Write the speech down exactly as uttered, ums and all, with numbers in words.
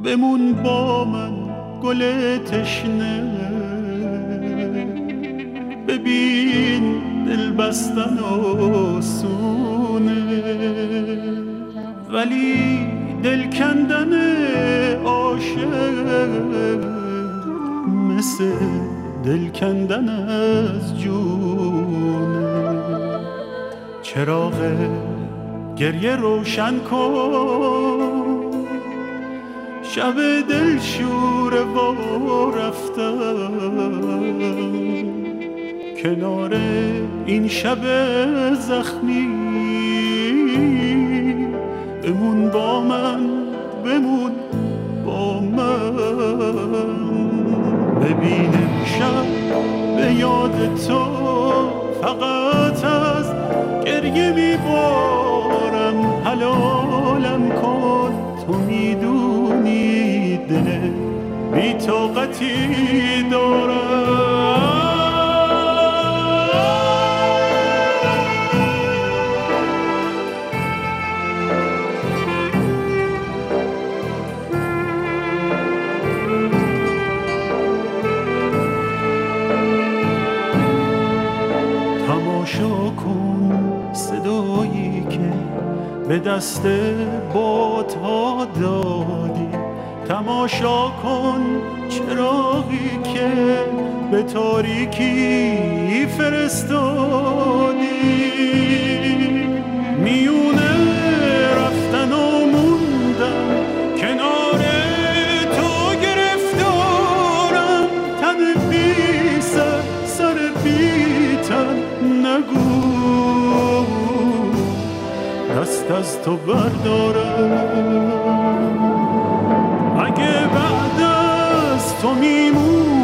بمون با من گل تشنه، ببین دل بستن آسونه ولی دل کندن عاشق مثل دل کندن از جونه. چراغ گریه روشن کن، شب دل شور و رفتن کنار این شب زخمی. بمون با من، بمون با من، ببین شب به یاد تو فقط از گریه میبارم. حلالم کن، تو میدونی دل بی طاقتی دارم. تماشا کن صدایی که به دست بادها دادی، تماشا کن چراغی که به تاریکی فرستادی. میونه رفتن و موندم کنار تو گرفتارم. تن بی سر، سر بی تن نگو دست از تو بردارم. اگه بعد از تو میمون